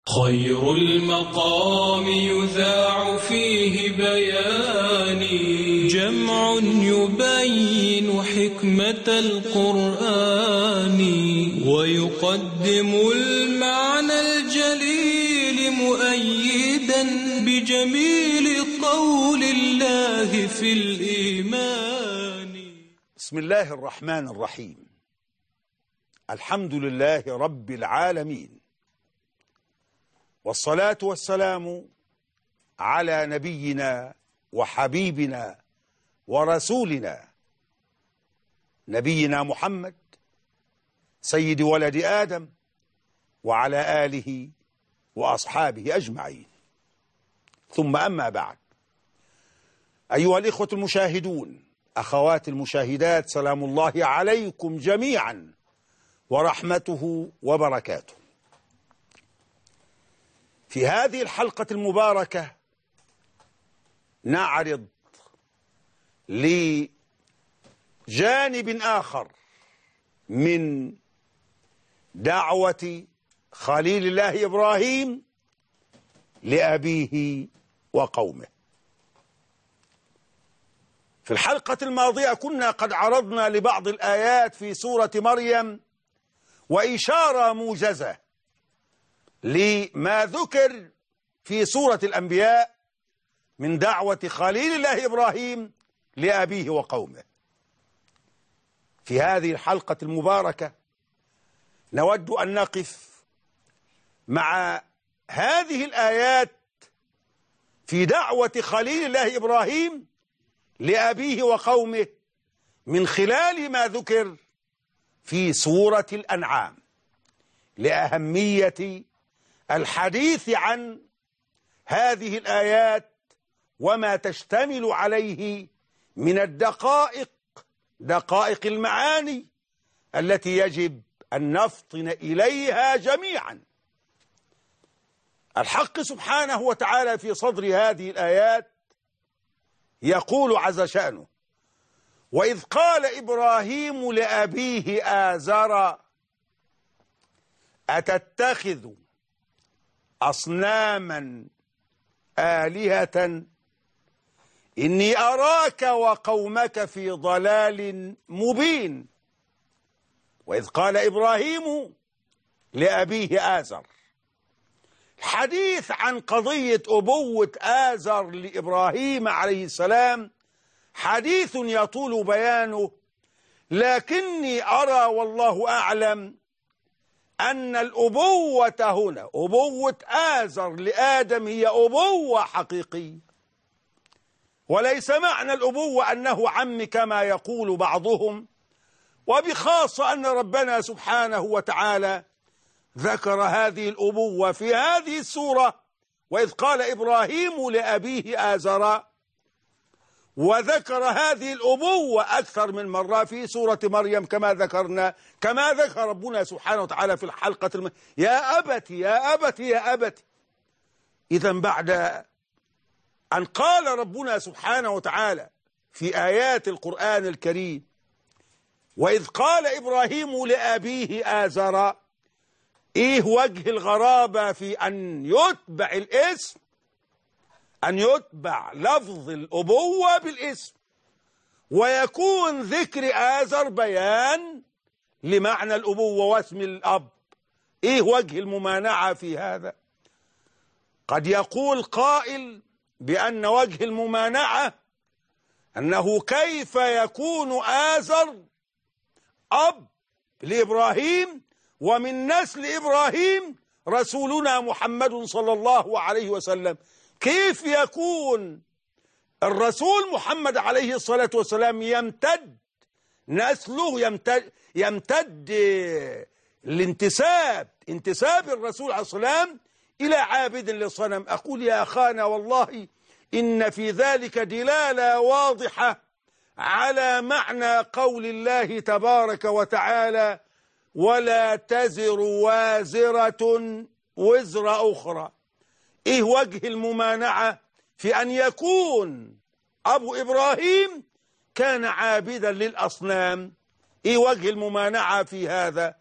خير المقام يذاع فيه بياني، جمع يبين حكمة القرآن، ويقدم المعنى الجليل مؤيدا بجميل قول الله في الإيمان. بسم الله الرحمن الرحيم. الحمد لله رب العالمين، والصلاة والسلام على نبينا وحبيبنا ورسولنا نبينا محمد سيد ولد آدم، وعلى آله وأصحابه أجمعين. ثم أما بعد، أيها الإخوة المشاهدون، أخوات المشاهدات، سلام الله عليكم جميعا ورحمته وبركاته. في هذه الحلقة المباركة نعرض لجانب آخر من دعوة خليل الله إبراهيم لأبيه وقومه. في الحلقة الماضية كنا قد عرضنا لبعض الآيات في سورة مريم وإشارة موجزة لما ذكر في سورة الأنبياء من دعوة خليل الله إبراهيم لأبيه وقومه. في هذه الحلقة المباركة نود أن نقف مع هذه الآيات في دعوة خليل الله إبراهيم لأبيه وقومه من خلال ما ذكر في سورة الأنعام، لأهمية الحديث عن هذه الآيات وما تشتمل عليه من الدقائق، دقائق المعاني التي يجب أن نفطن إليها جميعا. الحق سبحانه وتعالى في صدر هذه الآيات يقول عز شأنه: وإذ قال إبراهيم لأبيه آزر أتتخذ أصناما آلهة إني أراك وقومك في ضلال مبين. وإذ قال إبراهيم لأبيه آزر. الحديث عن قضية أبوة آزر لإبراهيم عليه السلام حديث يطول بيانه، لكني أرى والله أعلم أن الأبوة هنا، أبوة آزر لآدم، هي أبوة حقيقية، وليس معنى الأبوة أنه عم كما يقول بعضهم، وبخاصة أن ربنا سبحانه وتعالى ذكر هذه الأبوة في هذه السورة: وإذ قال إبراهيم لأبيه آزر، وذكر هذه الأبوة أكثر من مرة في سورة مريم كما ذكرنا، كما ذكر ربنا سبحانه وتعالى في الحلقة يا أبت يا أبت يا أبت. إذا بعد أن قال ربنا سبحانه وتعالى في آيات القرآن الكريم وإذ قال إبراهيم لأبيه آزر، إيه وجه الغرابة في أن يتبع الاسم، أن يتبع لفظ الأبوة بالاسم، ويكون ذكر آزر بيان لمعنى الأبوة واسم الأب؟ إيه وجه الممانعة في هذا؟ قد يقول قائل بأن وجه الممانعة أنه كيف يكون آزر أب لإبراهيم ومن نسل إبراهيم رسولنا محمد صلى الله عليه وسلم؟ كيف يكون الرسول محمد عليه الصلاة والسلام يمتد نسله، يمتد انتساب الرسول عليه الصلاة والسلام إلى عابد للصنم؟ أقول يا أخانا والله إن في ذلك دلالة واضحة على معنى قول الله تبارك وتعالى: ولا تزر وازرة وزر أخرى. إيه وجه الممانعة في أن يكون أبو إبراهيم كان عابدا للأصنام؟ إيه وجه الممانعة في هذا؟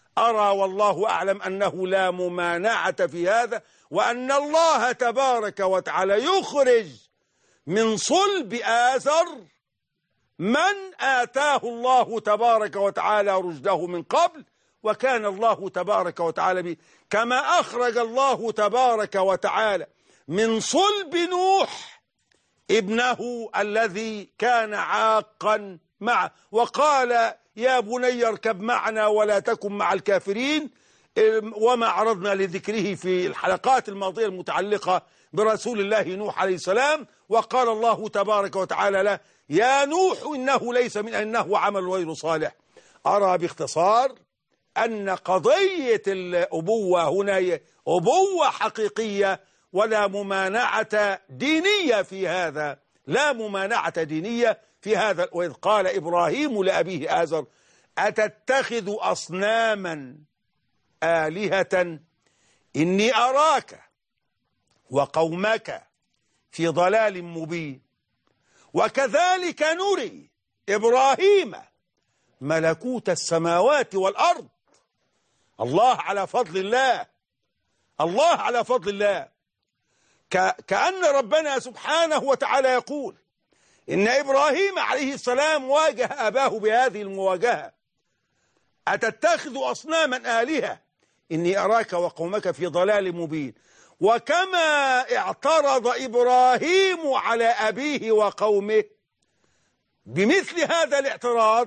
أرى والله أعلم أنه لا ممانعة في هذا، وأن الله تبارك وتعالى يخرج من صلب آزر من آتاه الله تبارك وتعالى رشده من قبل، وكان الله تبارك وتعالى به، كما أخرج الله تبارك وتعالى من صلب نوح ابنه الذي كان عاقا معه، وقال يا بني اركب معنا ولا تكن مع الكافرين، وما عرضنا لذكره في الحلقات الماضية المتعلقة برسول الله نوح عليه السلام. وقال الله تبارك وتعالى له يا نوح إنه ليس من إنه عمل غير صالح. أرى باختصار أن قضية الأبوة هنا أبوة حقيقية، ولا ممانعة دينية في هذا، لا ممانعة دينية في هذا. وإذ قال إبراهيم لأبيه آزر أتتخذ أصناما آلهة إني أراك وقومك في ضلال مبين وكذلك نري إبراهيم ملكوت السماوات والأرض. الله على فضل الله، الله على فضل الله. كأن ربنا سبحانه وتعالى يقول إن إبراهيم عليه السلام واجه أباه بهذه المواجهة، أتتخذ أصناما آلهة إني أراك وقومك في ضلال مبين. وكما اعترض إبراهيم على أبيه وقومه بمثل هذا الاعتراض،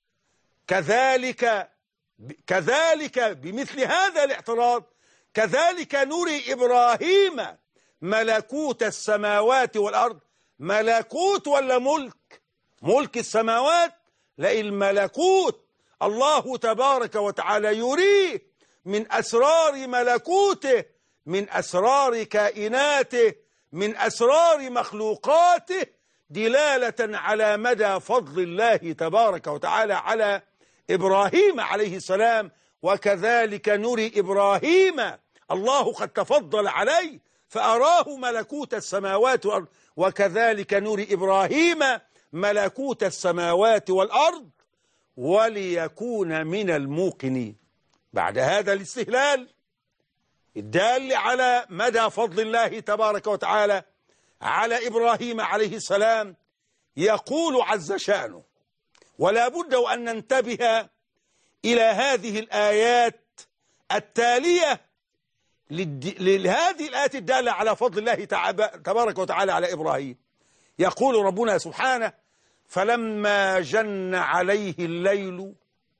كذلك بمثل هذا الاعتراض كذلك نري إبراهيم ملكوت السماوات والأرض. ملكوت ولا ملك؟ ملك السماوات، لا الملكوت. الله تبارك وتعالى يريه من أسرار ملكوته، من أسرار كائناته، من أسرار مخلوقاته، دلالة على مدى فضل الله تبارك وتعالى على إبراهيم عليه السلام. وكذلك نري إبراهيم، الله قد تفضل عليه فأراه ملكوت السماوات والأرض، وكذلك نري إبراهيم ملكوت السماوات والأرض وليكون من الموقنين. بعد هذا الاستهلال الدال على مدى فضل الله تبارك وتعالى على إبراهيم عليه السلام، يقول عز شأنه، ولا بد أن ننتبه إلى هذه الآيات التالية لهذه الآيات الدالة على فضل الله تبارك وتعالى على إبراهيم. يقول ربنا سبحانه فلما جن عليه الليل،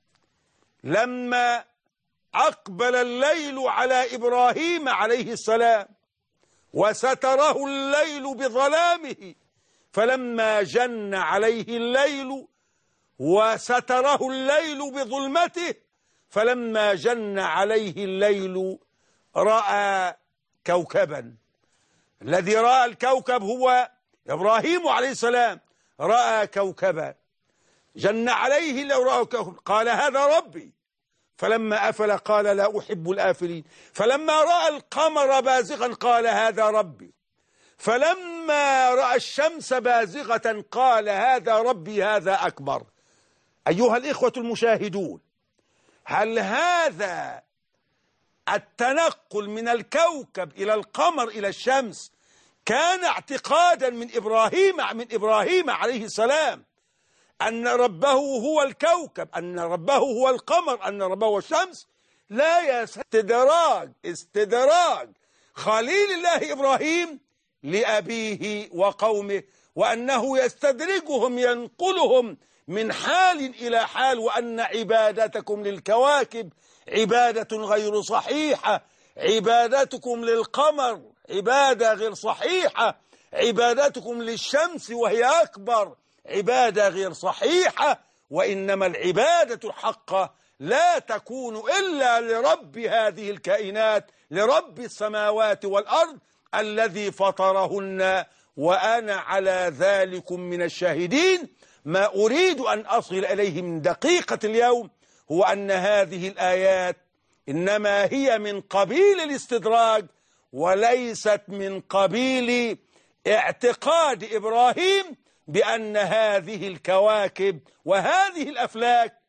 لما أقبل الليل على إبراهيم عليه السلام وستره الليل بظلامه، فلما جن عليه الليل وستره الليل بظلمته، فلما جن عليه الليل رأى كوكبا. الذي رأى الكوكب هو إبراهيم عليه السلام، رأى كوكبا جن عليه الليل رأى كوكبا قال هذا ربي، فلما أفل قال لا أحب الآفلين، فلما رأى القمر بازغا قال هذا ربي، فلما رأى الشمس بازغة قال هذا ربي هذا أكبر. أيها الإخوة المشاهدون، هل هذا التنقل من الكوكب إلى القمر إلى الشمس كان اعتقادا من إبراهيم عليه السلام أن ربه هو الكوكب، أن ربه هو القمر، أن ربه هو الشمس؟ لا، استدراج خليل الله إبراهيم لأبيه وقومه، وأنه يستدرجهم ينقلهم من حال إلى حال، وأن عبادتكم للكواكب عبادة غير صحيحة، عبادتكم للقمر عبادة غير صحيحة، عبادتكم للشمس وهي أكبر عبادة غير صحيحة، وإنما العبادة الحقة لا تكون إلا لرب هذه الكائنات، لرب السماوات والأرض الذي فطرهن، وأنا على ذلك من الشاهدين. ما أريد أن أصل إليه من دقيقة اليوم هو أن هذه الآيات إنما هي من قبيل الاستدراج، وليست من قبيل اعتقاد إبراهيم بأن هذه الكواكب وهذه الأفلاك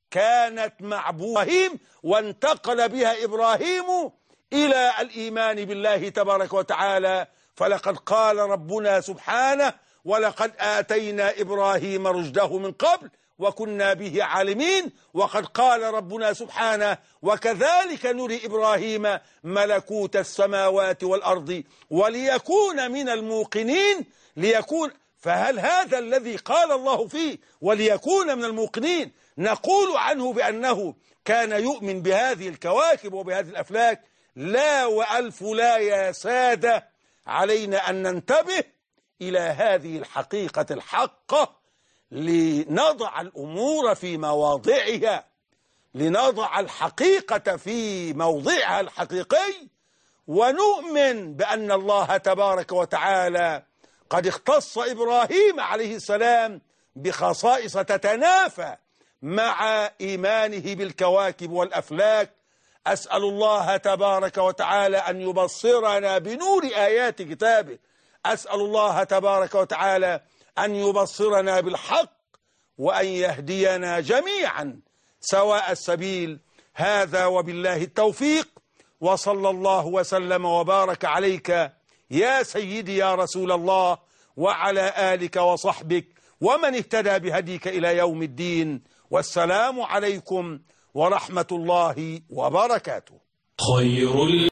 كانت مع إبراهيم، وانتقل بها إبراهيم إلى الإيمان بالله تبارك وتعالى. فلقد قال ربنا سبحانه: ولقد آتينا إبراهيم رشده من قبل وكنا به عالمين. وقد قال ربنا سبحانه: وكذلك نري إبراهيم ملكوت السماوات والأرض وليكون من الموقنين. فهل هذا الذي قال الله فيه وليكون من الموقنين نقول عنه بأنه كان يؤمن بهذه الكواكب وبهذه الأفلاك؟ لا وألف لا يا سادة، علينا أن ننتبه إلى هذه الحقيقة الحقة لنضع الأمور في مواضعها، لنضع الحقيقة في موضعها الحقيقي، ونؤمن بأن الله تبارك وتعالى قد اختص إبراهيم عليه السلام بخصائص تتنافى مع إيمانه بالكواكب والأفلاك. أسأل الله تبارك وتعالى أن يبصرنا بنور آيات كتابه، أسأل الله تبارك وتعالى أن يبصرنا بالحق وأن يهدينا جميعا سواء السبيل. هذا وبالله التوفيق، وصلى الله وسلم وبارك عليك يا سيدي يا رسول الله، وعلى آلك وصحبك ومن اهتدى بهديك إلى يوم الدين. والسلام عليكم ورحمة الله وبركاته. خير